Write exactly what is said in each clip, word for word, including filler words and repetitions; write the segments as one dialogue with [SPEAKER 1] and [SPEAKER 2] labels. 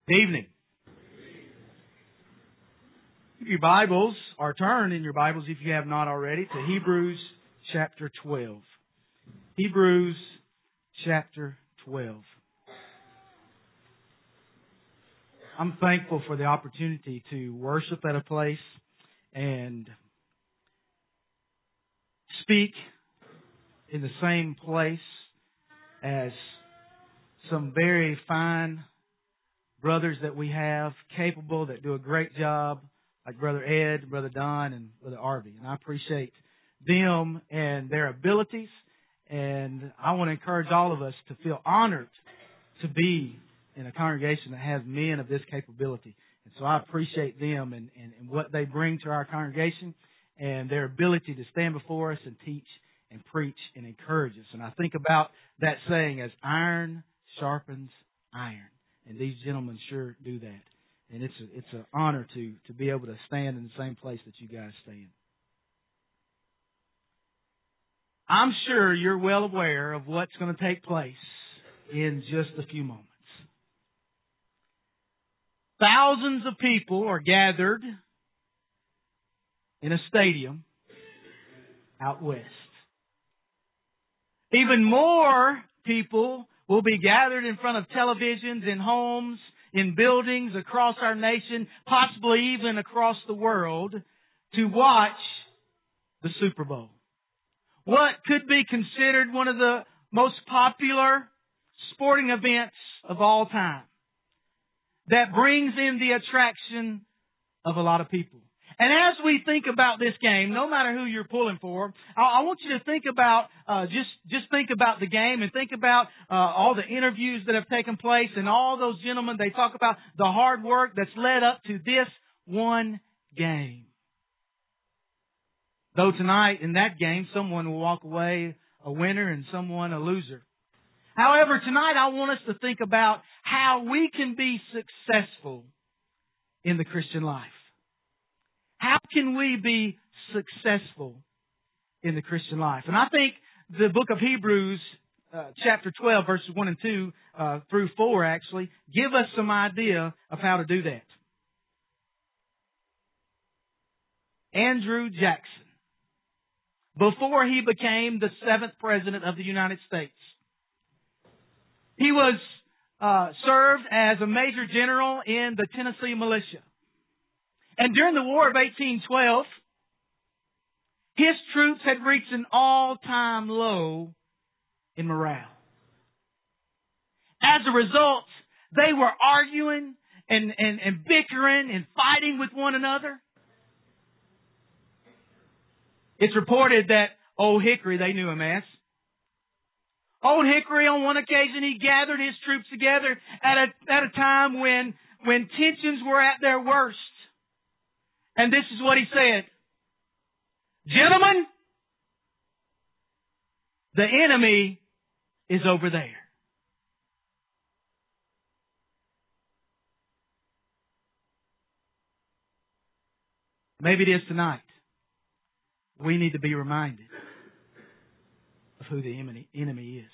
[SPEAKER 1] Good evening. Your Bibles are turned in your Bibles, if you have not already, to Hebrews chapter twelve. Hebrews chapter twelve. I'm thankful for the opportunity to worship at a place and speak in the same place as some very fine brothers that we have, capable, that do a great job, like Brother Ed, Brother Don, and Brother Arby. And I appreciate them and their abilities. And I want to encourage all of us to feel honored to be in a congregation that has men of this capability. And so I appreciate them and, and, and what they bring to our congregation and their ability to stand before us and teach and preach and encourage us. And I think about that saying as iron sharpens iron. And these gentlemen sure do that. And it's a, it's an honor to, to be able to stand in the same place that you guys stand. I'm sure you're well aware of what's going to take place in just a few moments. Thousands of people are gathered in a stadium out west. Even more people will be gathered in front of televisions, in homes, in buildings across our nation, possibly even across the world, to watch the Super Bowl. What could be considered one of the most popular sporting events of all time, that brings in the attraction of a lot of people. And as we think about this game, no matter who you're pulling for, I, I want you to think about, uh, just, just think about the game and think about uh, all the interviews that have taken place and all those gentlemen, they talk about the hard work that's led up to this one game. Though tonight in that game, someone will walk away a winner and someone a loser. However, tonight I want us to think about how we can be successful in the Christian life. How can we be successful in the Christian life? And I think the book of Hebrews, uh, chapter twelve, verses one and two uh, through four, actually, give us some idea of how to do that. Andrew Jackson, before he became the seventh president of the United States, he was uh, served as a major general in the Tennessee militia. And during the War of eighteen twelve, his troops had reached an all-time low in morale. As a result, they were arguing and, and, and bickering and fighting with one another. It's reported that Old Hickory, they knew him as, Old Hickory, on one occasion, he gathered his troops together at a, at a time when, when tensions were at their worst. And this is what he said. Gentlemen, the enemy is over there. Maybe it is tonight. We need to be reminded of who the enemy, enemy is.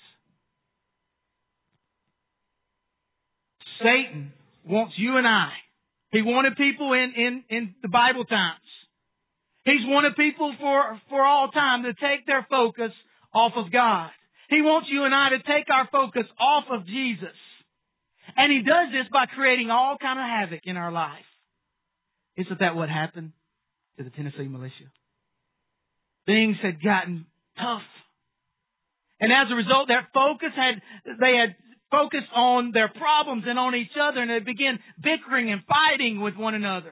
[SPEAKER 1] Satan wants you and I. He wanted people in, in, in the Bible times. He's wanted people for, for all time to take their focus off of God. He wants you and I to take our focus off of Jesus. And he does this by creating all kind of havoc in our life. Isn't that what happened to the Tennessee militia? Things had gotten tough. And as a result, their focus had, they had focused on their problems and on each other, and they began bickering and fighting with one another.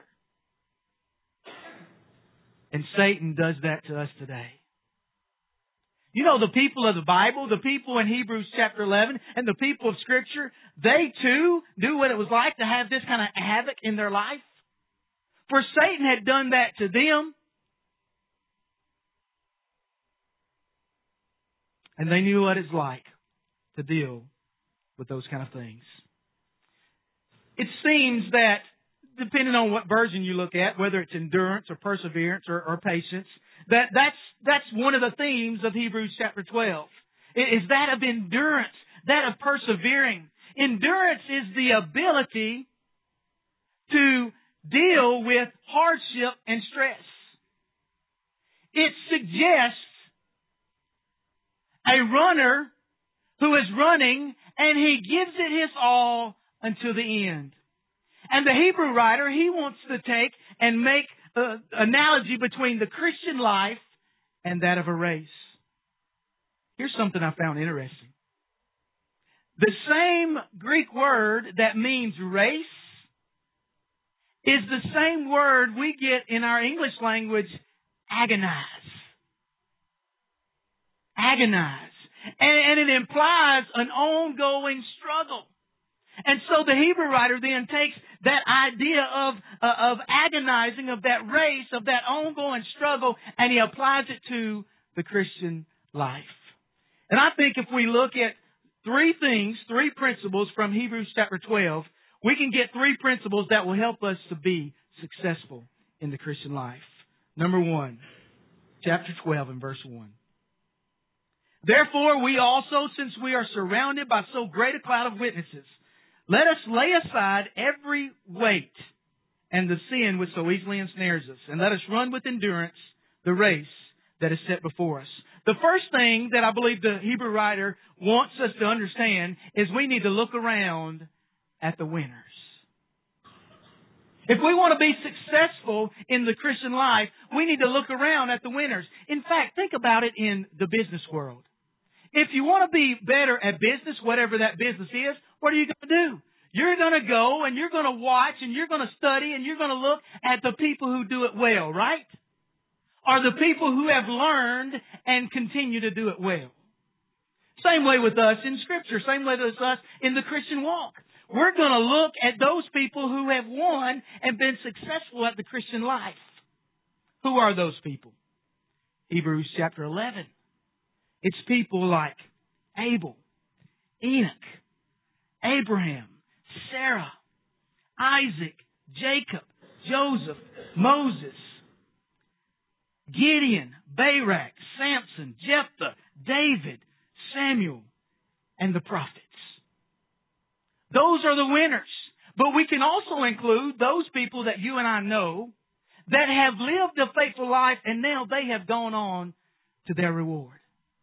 [SPEAKER 1] And Satan does that to us today. You know, the people of the Bible, the people in Hebrews chapter eleven, and the people of Scripture, they too knew what it was like to have this kind of havoc in their life. For Satan had done that to them. And they knew what it's like to deal with those kind of things. It seems that, depending on what version you look at, whether it's endurance or perseverance or, or patience, that that's, that's one of the themes of Hebrews chapter twelve. Is that of endurance, that of persevering. Endurance is the ability to deal with hardship and stress. It suggests a runner who is running and he gives it his all until the end. And the Hebrew writer, he wants to take and make an analogy between the Christian life and that of a race. Here's something I found interesting. The same Greek word that means race is the same word we get in our English language, agonize. Agonize. And, and it implies an ongoing struggle. And so the Hebrew writer then takes that idea of, uh, of agonizing, of that race, of that ongoing struggle, and he applies it to the Christian life. And I think if we look at three things, three principles from Hebrews chapter twelve, we can get three principles that will help us to be successful in the Christian life. Number one, chapter twelve and verse one. Therefore, we also, since we are surrounded by so great a cloud of witnesses, let us lay aside every weight and the sin which so easily ensnares us, and let us run with endurance the race that is set before us. The first thing that I believe the Hebrew writer wants us to understand is we need to look around at the winners. If we want to be successful in the Christian life, we need to look around at the winners. In fact, think about it in the business world. If you want to be better at business, whatever that business is, what are you going to do? You're going to go and you're going to watch and you're going to study and you're going to look at the people who do it well, right? Or the people who have learned and continue to do it well. Same way with us in Scripture. Same way with us in the Christian walk. We're going to look at those people who have won and been successful at the Christian life. Who are those people? Hebrews chapter eleven. It's people like Abel, Enoch, Abraham, Sarah, Isaac, Jacob, Joseph, Moses, Gideon, Barak, Samson, Jephthah, David, Samuel, and the prophets. Those are the winners. But we can also include those people that you and I know that have lived a faithful life and now they have gone on to their reward.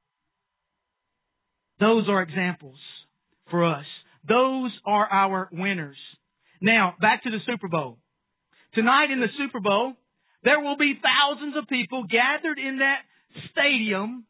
[SPEAKER 1] Those are examples for us. Those are our winners. Now, back to the Super Bowl. Tonight in the Super Bowl, there will be thousands of people gathered in that stadium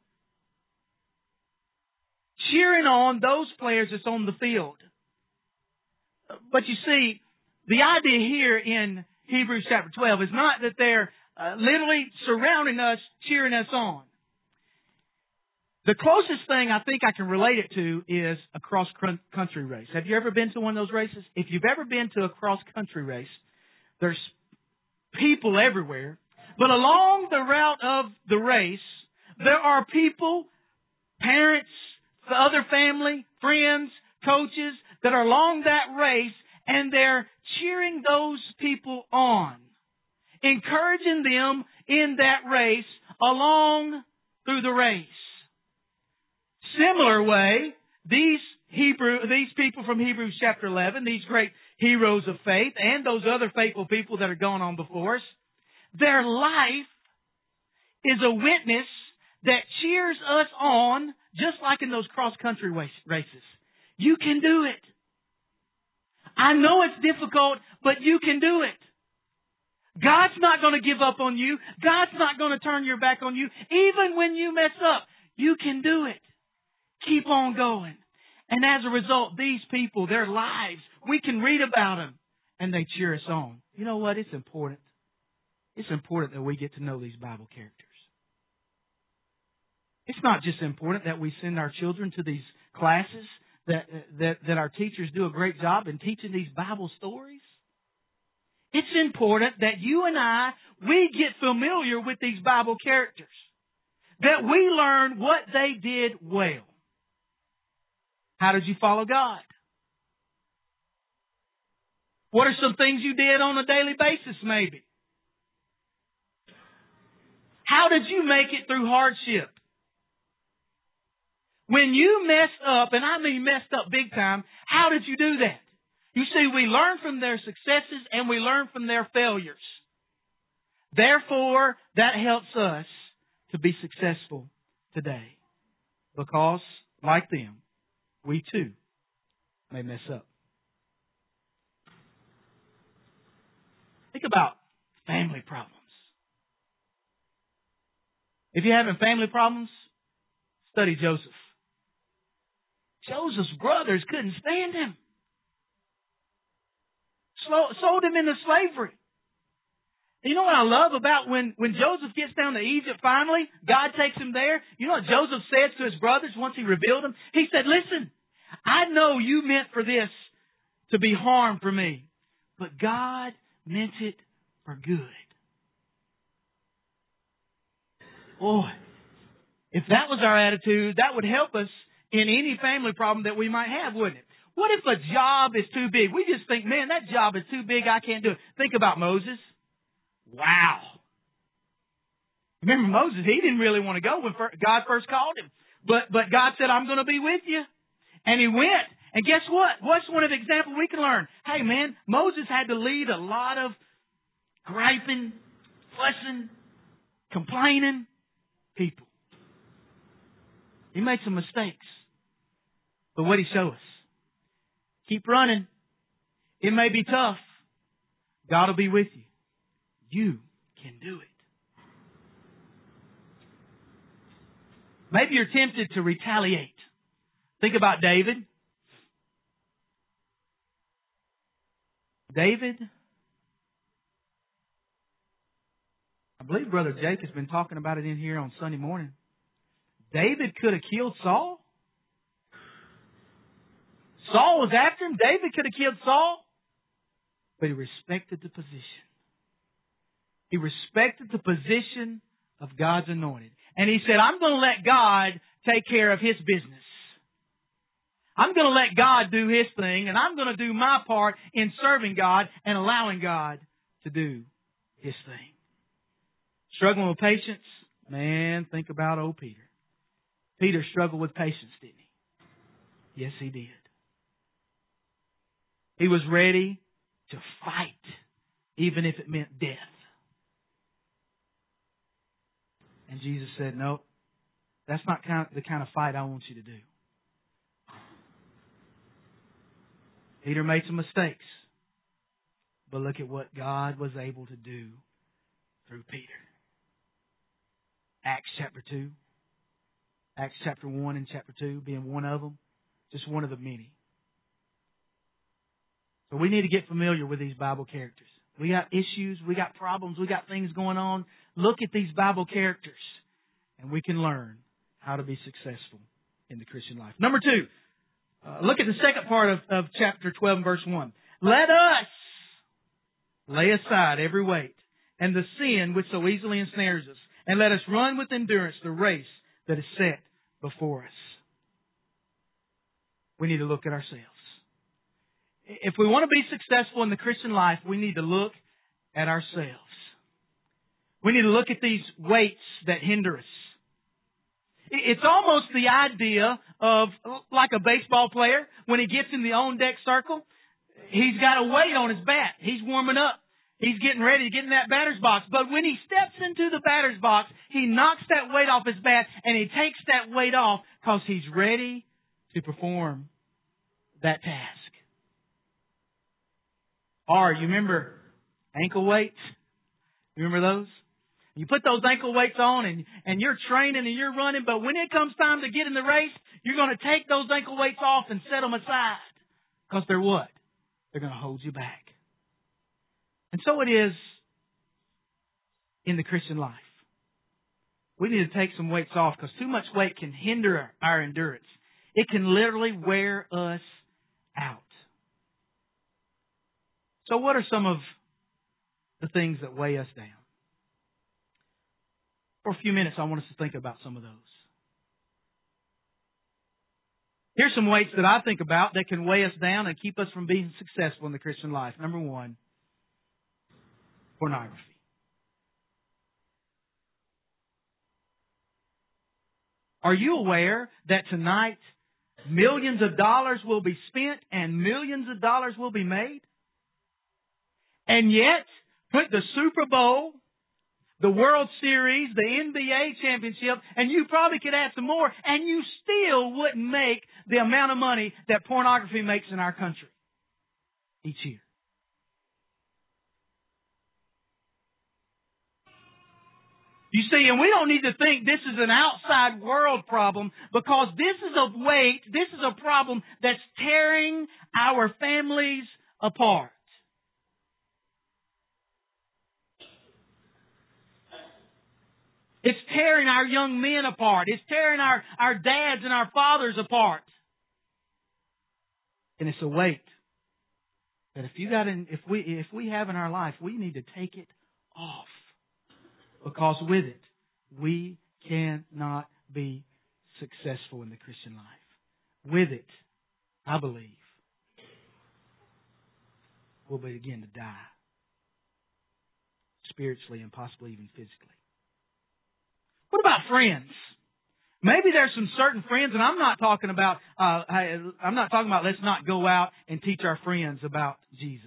[SPEAKER 1] cheering on those players that's on the field. But you see, the idea here in Hebrews chapter twelve is not that they're uh, literally surrounding us, cheering us on. The closest thing I think I can relate it to is a cross-country race. Have you ever been to one of those races? If you've ever been to a cross-country race, there's people everywhere. But along the route of the race, there are people, parents, other family, friends, coaches that are along that race, and they're cheering those people on, encouraging them in that race along through the race. Similar way, these Hebrew, these people from Hebrews chapter eleven, these great heroes of faith, and those other faithful people that are going on before us, their life is a witness that cheers us on, just like in those cross-country races. You can do it. I know it's difficult, but you can do it. God's not going to give up on you. God's not going to turn your back on you. Even when you mess up, you can do it. Keep on going. And as a result, these people, their lives, we can read about them and they cheer us on. You know what? It's important. It's important that we get to know these Bible characters. It's not just important that we send our children to these classes, that, that, that our teachers do a great job in teaching these Bible stories. It's important that you and I, we get familiar with these Bible characters. That we learn what they did well. How did you follow God? What are some things you did on a daily basis, maybe? How did you make it through hardship? When you messed up, and I mean messed up big time, how did you do that? You see, we learn from their successes and we learn from their failures. Therefore, that helps us to be successful today. Because, like them, we too may mess up. Think about family problems. If you're having family problems, study Joseph. Joseph's brothers couldn't stand him. Sold him into slavery. You know what I love about when, when Joseph gets down to Egypt finally, God takes him there. You know what Joseph says to his brothers once he revealed them? He said, listen, I know you meant for this to be harm for me, but God meant it for good. Boy, if that was our attitude, that would help us in any family problem that we might have, wouldn't it? What if a job is too big? We just think, man, that job is too big, I can't do it. Think about Moses. Wow. Remember Moses, he didn't really want to go when God first called him. But but God said, I'm going to be with you. And he went. And guess what? What's one of the examples we can learn? Hey, man, Moses had to lead a lot of griping, fussing, complaining people. He made some mistakes. But what did he show us? Keep running. It may be tough. God will be with you. You can do it. Maybe you're tempted to retaliate. Think about David. David, I believe Brother Jake has been talking about it in here on Sunday morning. David could have killed Saul. Saul was after him. David could have killed Saul. But he respected the position. He respected the position of God's anointed. And he said, I'm going to let God take care of His business. I'm going to let God do His thing, and I'm going to do my part in serving God and allowing God to do His thing. Struggling with patience? Man, think about old Peter. Peter struggled with patience, didn't he? Yes, he did. He was ready to fight, even if it meant death. And Jesus said, no, that's not kind of the kind of fight I want you to do. Peter made some mistakes. But look at what God was able to do through Peter. Acts chapter two. Acts chapter one and chapter two being one of them. Just one of the many. So we need to get familiar with these Bible characters. We got issues, we got problems, we got things going on. Look at these Bible characters, and we can learn how to be successful in the Christian life. Number two, uh, look at the second part of, of chapter twelve and verse one. Let us lay aside every weight and the sin which so easily ensnares us, and let us run with endurance the race that is set before us. We need to look at ourselves. If we want to be successful in the Christian life, we need to look at ourselves. We need to look at these weights that hinder us. It's almost the idea of like a baseball player, when he gets in the on-deck circle, he's got a weight on his bat. He's warming up. He's getting ready to get in that batter's box. But when he steps into the batter's box, he knocks that weight off his bat, and he takes that weight off because he's ready to perform that task. Or, you remember ankle weights? You remember those? You put those ankle weights on and, and you're training and you're running, but when it comes time to get in the race, you're going to take those ankle weights off and set them aside. Because they're what? They're going to hold you back. And so it is in the Christian life. We need to take some weights off because too much weight can hinder our endurance. It can literally wear us out. So what are some of the things that weigh us down? For a few minutes, I want us to think about some of those. Here's some weights that I think about that can weigh us down and keep us from being successful in the Christian life. Number one, pornography. Are you aware that tonight Millions of dollars will be spent and millions of dollars will be made. And yet, put the Super Bowl, the World Series, the N B A championship, and you probably could add some more, and you still wouldn't make the amount of money that pornography makes in our country each year. You see, and we don't need to think this is an outside world problem, because this is a weight, this is a problem that's tearing our families apart. It's tearing our young men apart. It's tearing our, our dads and our fathers apart. And it's a weight that if you got in, if we if we have in our life, we need to take it off. Because with it, we cannot be successful in the Christian life. With it, I believe, we'll begin to die. Spiritually and possibly even physically. What about friends? Maybe there's some certain friends, and I'm not talking about, uh, I'm not talking about let's not go out and teach our friends about Jesus.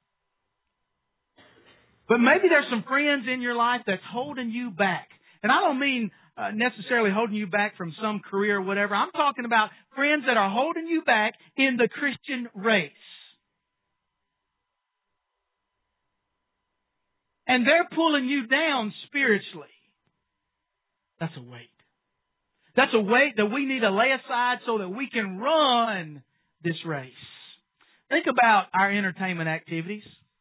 [SPEAKER 1] But maybe there's some friends in your life that's holding you back. And I don't mean uh, necessarily holding you back from some career or whatever. I'm talking about friends that are holding you back in the Christian race. And they're pulling you down spiritually. That's a weight. That's a weight that we need to lay aside so that we can run this race. Think about our entertainment activities.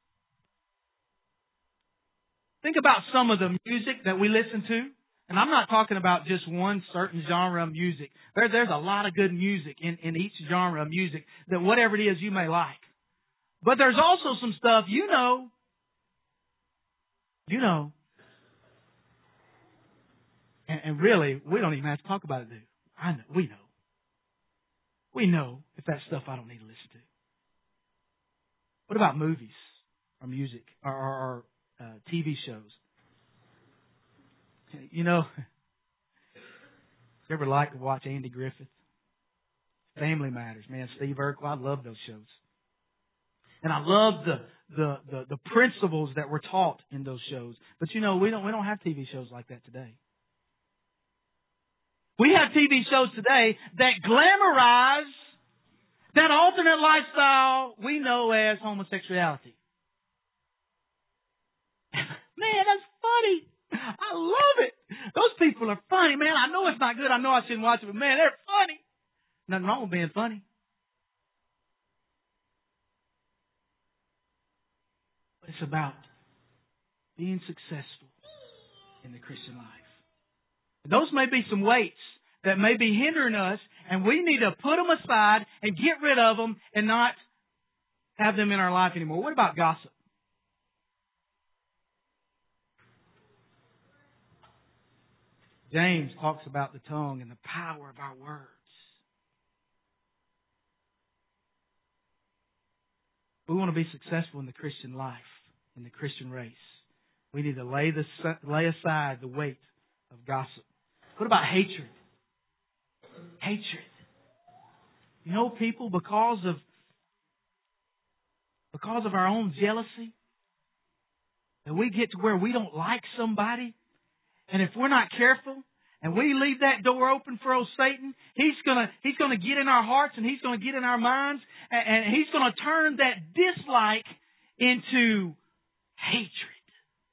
[SPEAKER 1] Think about some of the music that we listen to. And I'm not talking about just one certain genre of music. There, there's a lot of good music in, in each genre of music, that whatever it is you may like. But there's also some stuff, you know, you know, and, and really, we don't even have to talk about it, do we? I know, we know. We know if that stuff I don't need to listen to. What about movies or music or, or, or uh, T V shows? You know, you ever like to watch Andy Griffith? Family Matters, man. Steve Urkel, I love those shows. And I love the, the, the, the principles that were taught in those shows. But you know, we don't, we don't have T V shows like that today. We have T V shows today that glamorize that alternate lifestyle we know as homosexuality. Man, that's funny. I love it. Those people are funny, man. I know it's not good. I know I shouldn't watch it, but man, they're funny. Nothing wrong with being funny. But it's about being successful in the Christian life. Those may be some weights that may be hindering us, and we need to put them aside and get rid of them and not have them in our life anymore. What about gossip? James talks about the tongue and the power of our words. We want to be successful in the Christian life, in the Christian race. We need to lay, the, lay aside the weight of gossip. What about hatred? Hatred. You know, people, because of because of our own jealousy, that we get to where we don't like somebody, and if we're not careful, and we leave that door open for old Satan, he's gonna he's gonna get in our hearts and he's gonna get in our minds, and, and he's gonna turn that dislike into hatred.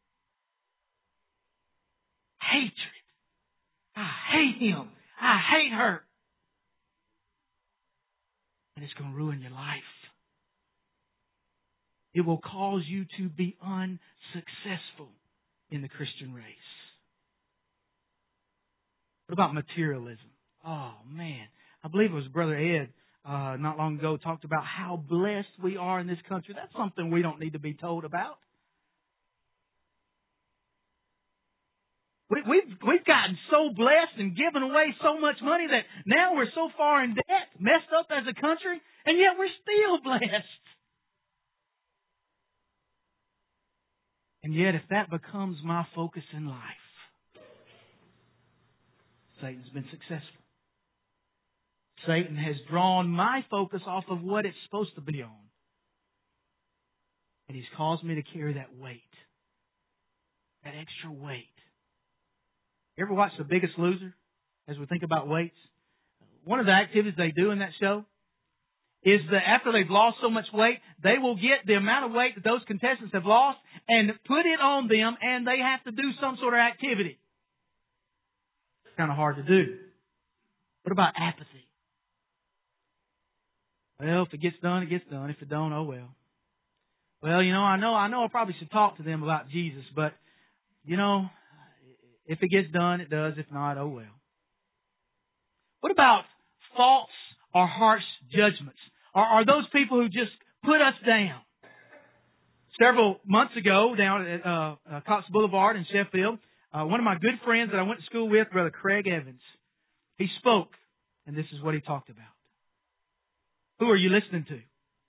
[SPEAKER 1] Hatred. I hate him. I hate her. And it's going to ruin your life. It will cause you to be unsuccessful in the Christian race. What about materialism? Oh, man. I believe it was Brother Ed uh, not long ago talked about how blessed we are in this country. That's something we don't need to be told about. We, we've, we've gotten so blessed and given away so much money that now we're so far in debt, messed up as a country, and yet we're still blessed. And yet if that becomes my focus in life, Satan's been successful. Satan has drawn my focus off of what it's supposed to be on. And he's caused me to carry that weight. That extra weight. You ever watch The Biggest Loser as we think about weights? One of the activities they do in that show is that after they've lost so much weight, they will get the amount of weight that those contestants have lost and put it on them, and they have to do some sort of activity. It's kind of hard to do. What about apathy? Well, if it gets done, it gets done. If it don't, oh well. Well, you know, I know, I know I probably should talk to them about Jesus, but, you know, if it gets done, it does. If not, oh well. What about false or harsh judgments? Are, are those people who just put us down? Several months ago, down at uh, uh, Cox Boulevard in Sheffield, uh, one of my good friends that I went to school with, Brother Craig Evans, he spoke, and this is what he talked about. Who are you listening to?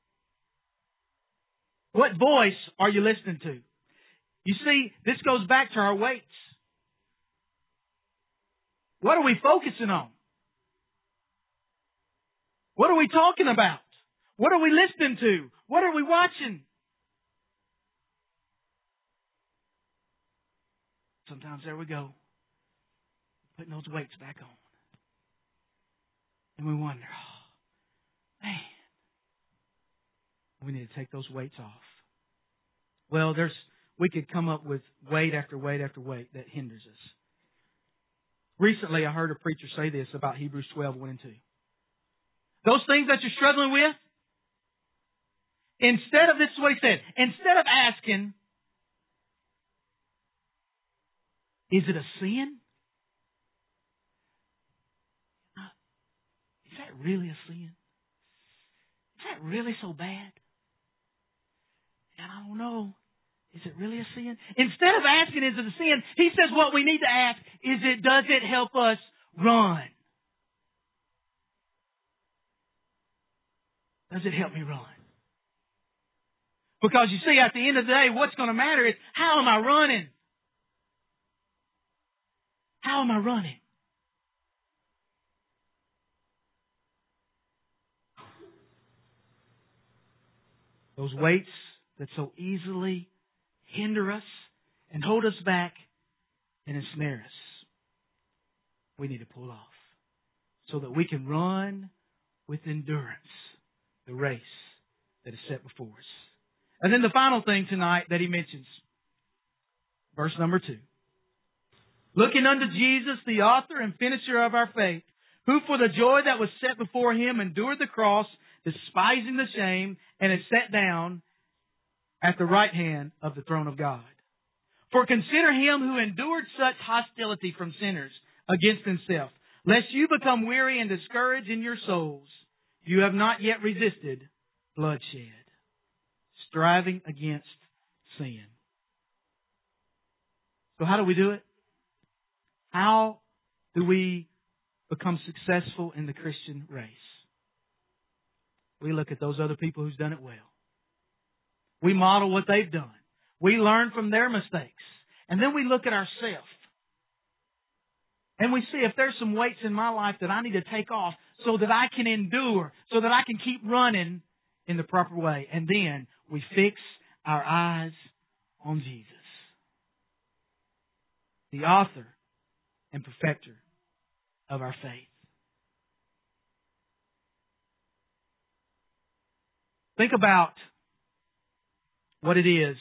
[SPEAKER 1] What voice are you listening to? You see, this goes back to our weights. What are we focusing on? What are we talking about? What are we listening to? What are we watching? Sometimes there we go, putting those weights back on. And we wonder, oh, man, we need to take those weights off. Well, there's we could come up with weight after weight after weight that hinders us. Recently, I heard a preacher say this about Hebrews twelve, one and two. Those things that you're struggling with, instead of, this is what he said, instead of asking, is it a sin? Is that really a sin? Is that really so bad? And I don't know. Is it really a sin? Instead of asking, is it a sin? He says what we need to ask is, it does it help us run? Does it help me run? Because you see, at the end of the day, what's going to matter is, how am I running? How am I running? Those weights that so easily hinder us and hold us back and ensnare us, we need to pull off so that we can run with endurance the race that is set before us. And then the final thing tonight that he mentions, verse number two. Looking unto Jesus, the author and finisher of our faith, who for the joy that was set before him endured the cross, despising the shame, and is set down at the right hand of the throne of God. For consider him who endured such hostility from sinners against himself, lest you become weary and discouraged in your souls. You have not yet resisted bloodshed, striving against sin. So how do we do it? How do we become successful in the Christian race? We look at those other people who's done it well. We model what they've done. We learn from their mistakes. And then we look at ourselves. And we see if there's some weights in my life that I need to take off so that I can endure, so that I can keep running in the proper way. And then we fix our eyes on Jesus, the author and perfecter of our faith. Think about what it is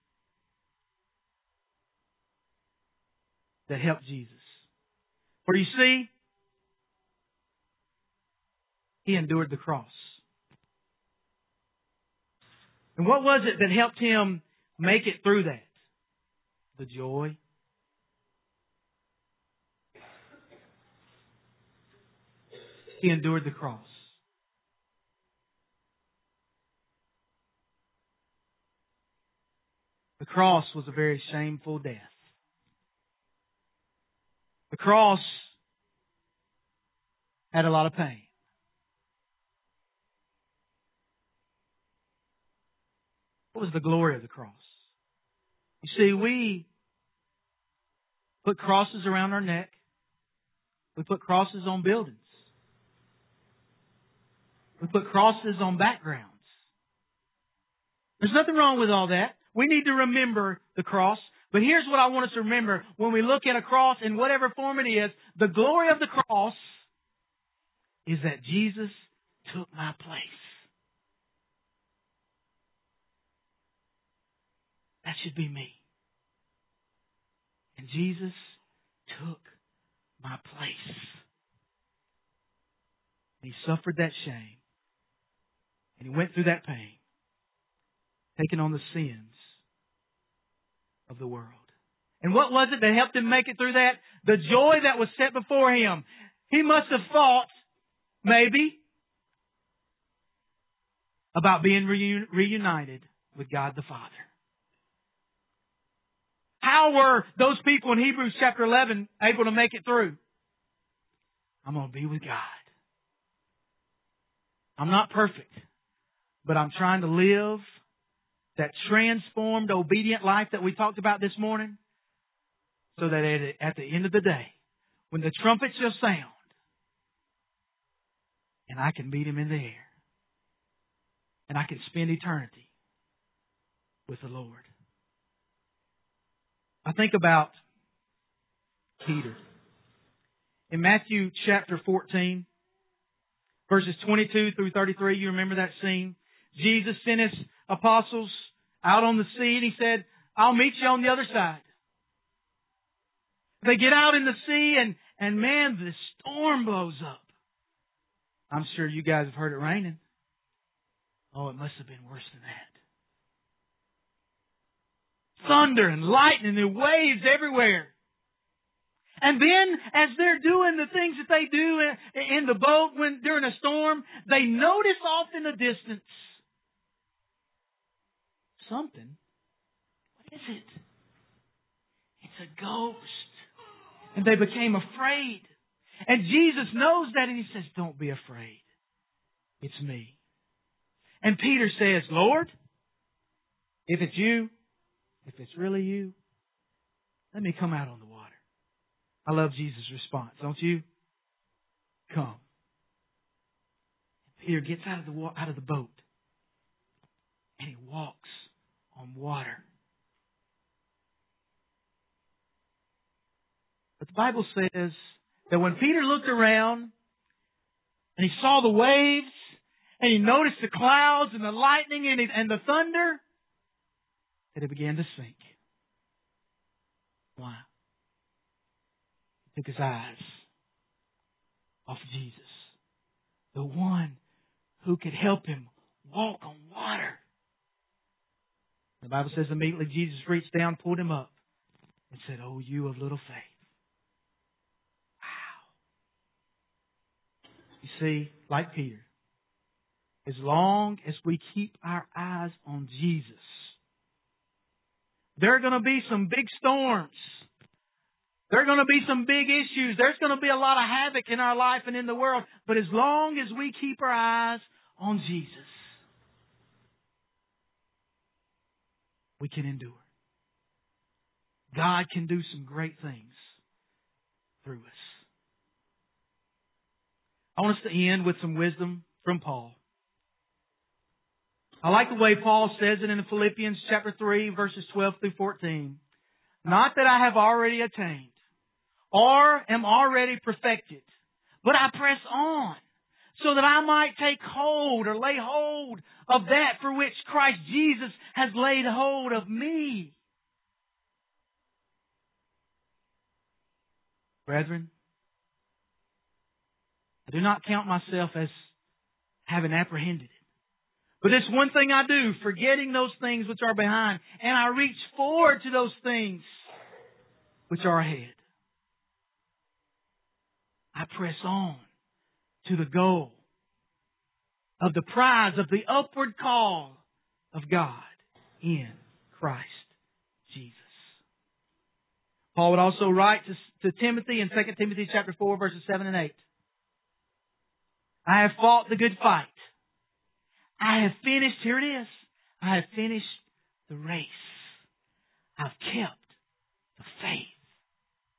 [SPEAKER 1] that helped Jesus. For you see, he endured the cross. And what was it that helped him make it through that? The joy. He endured the cross. The cross was a very shameful death. The cross had a lot of pain. What was the glory of the cross? You see, we put crosses around our neck. We put crosses on buildings. We put crosses on backgrounds. There's nothing wrong with all that. We need to remember the cross. But here's what I want us to remember. When we look at a cross in whatever form it is, the glory of the cross is that Jesus took my place. That should be me. And Jesus took my place. He suffered that shame. And He went through that pain, taking on the sins of the world. And what was it that helped Him make it through that? The joy that was set before Him. He must have thought, maybe, about being reun- reunited with God the Father. How were those people in Hebrews chapter eleven able to make it through? I'm going to be with God. I'm not perfect, but I'm trying to live that transformed, obedient life that we talked about this morning, so that at the end of the day, when the trumpet shall sound, and I can meet Him in the air, and I can spend eternity with the Lord. I think about Peter. In Matthew chapter fourteen, verses twenty-two through thirty-three, you remember that scene? Jesus sent His apostles out on the sea and He said, I'll meet you on the other side. They get out in the sea and, and man, the storm blows up. I'm sure you guys have heard it raining. Oh, it must have been worse than that. Thunder and lightning and waves everywhere. And then, as they're doing the things that they do in, in the boat when during a storm, they notice off in the distance something. What is it? It's a ghost. And they became afraid. And Jesus knows that and He says, don't be afraid. It's me. And Peter says, Lord, if it's you, if it's really you, let me come out on the water. I love Jesus' response, don't you? Come. Peter gets out of the wa- out of the boat and he walks on water. But the Bible says that when Peter looked around and he saw the waves and he noticed the clouds and the lightning and, it, and the thunder, that it began to sink. Why? He took his eyes off Jesus, the one who could help him walk on water. The Bible says immediately Jesus reached down, pulled him up, and said, "Oh, you of little faith." Wow. You see, like Peter, as long as we keep our eyes on Jesus, there are going to be some big storms. There are going to be some big issues. There's going to be a lot of havoc in our life and in the world. But as long as we keep our eyes on Jesus, we can endure. God can do some great things through us. I want us to end with some wisdom from Paul. I like the way Paul says it in Philippians chapter three, verses twelve through fourteen. Not that I have already attained or am already perfected, but I press on so that I might take hold or lay hold of that for which Christ Jesus has laid hold of me. Brethren, I do not count myself as having apprehended it. But it's one thing I do, forgetting those things which are behind, and I reach forward to those things which are ahead. I press on to the goal of the prize of the upward call of God in Christ Jesus. Paul would also write to, to Timothy in Second Timothy chapter four, verses seven and eight. I have fought the good fight. I have finished, here it is, I have finished the race. I've kept the faith.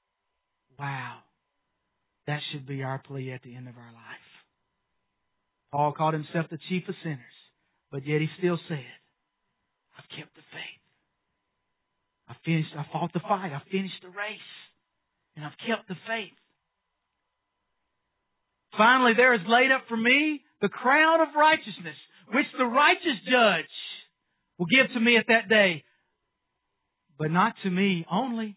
[SPEAKER 1] Wow. That should be our plea at the end of our life. Paul called himself the chief of sinners, but yet he still said, I've kept the faith. I finished, I fought the fight. I finished the race. And I've kept the faith. Finally, there is laid up for me the crown of righteousness, which the righteous judge will give to me at that day. But not to me only,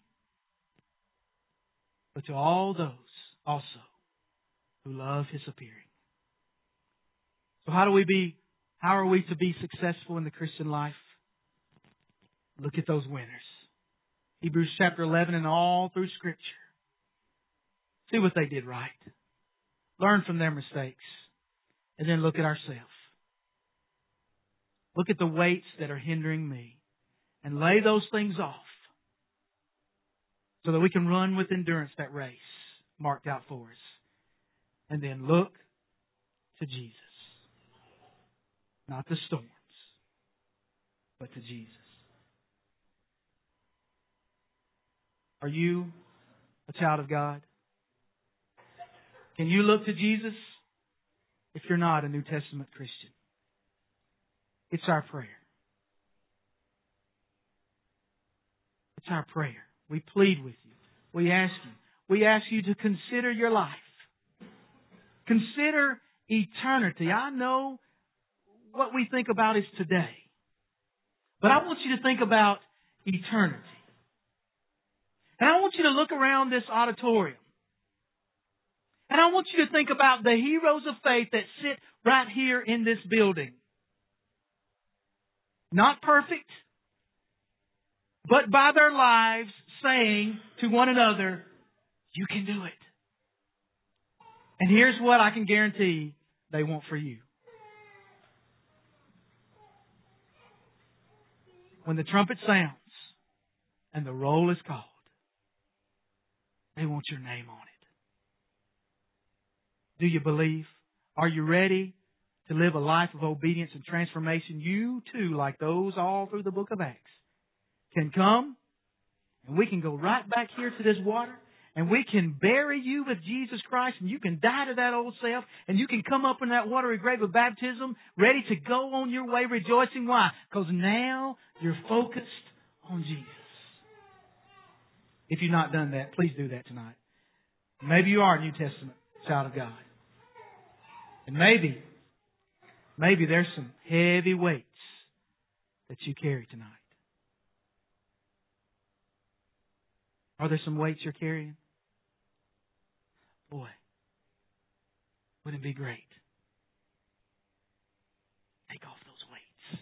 [SPEAKER 1] but to all those also who love His appearing. So how do we be, how are we to be successful in the Christian life? Look at those winners. Hebrews chapter eleven and all through Scripture. See what they did right. Learn from their mistakes. And then look at ourselves. Look at the weights that are hindering me. And lay those things off. So that we can run with endurance that race marked out for us. And then look to Jesus. Not the storms, but to Jesus. Are you a child of God? Can you look to Jesus if you're not a New Testament Christian? It's our prayer. It's our prayer. We plead with you. We ask you. We ask you to consider your life. Consider eternity. I know what we think about is today. But I want you to think about eternity. And I want you to look around this auditorium. And I want you to think about the heroes of faith that sit right here in this building. Not perfect, but by their lives saying to one another, you can do it. And here's what I can guarantee they want for you. When the trumpet sounds and the roll is called, they want your name on it. Do you believe? Are you ready to live a life of obedience and transformation? You too, like those all through the book of Acts, can come and we can go right back here to this water and we can bury you with Jesus Christ and you can die to that old self and you can come up in that watery grave of baptism ready to go on your way rejoicing. Why? Because now you're focused on Jesus. If you've not done that, please do that tonight. Maybe you are a New Testament child of God. And maybe, maybe there's some heavy weights that you carry tonight. Are there some weights you're carrying? Boy, wouldn't it be great? Take off those weights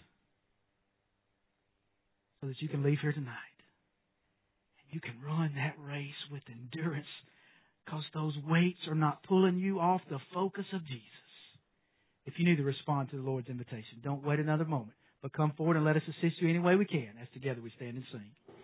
[SPEAKER 1] so that you can leave here tonight. You can run that race with endurance because those weights are not pulling you off the focus of Jesus. If you need to respond to the Lord's invitation, don't wait another moment, but come forward and let us assist you any way we can as together we stand and sing.